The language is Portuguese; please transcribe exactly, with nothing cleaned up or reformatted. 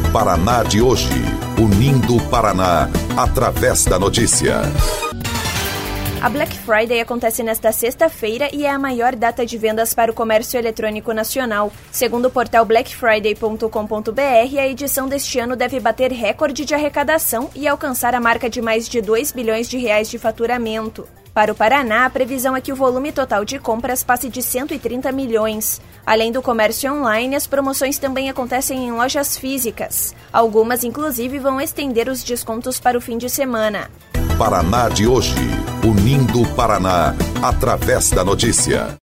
Paraná de hoje, unindo o Paraná através da notícia. A Black Friday acontece nesta sexta-feira e é a maior data de vendas para o comércio eletrônico nacional. Segundo o portal black friday ponto com ponto b r, a edição deste ano deve bater recorde de arrecadação e alcançar a marca de mais de dois bilhões de reais de faturamento. Para o Paraná, a previsão é que o volume total de compras passe de cento e trinta milhões. Além do comércio online, as promoções também acontecem em lojas físicas. Algumas, inclusive, vão estender os descontos para o fim de semana. Paraná de hoje, unindo o Paraná através da notícia.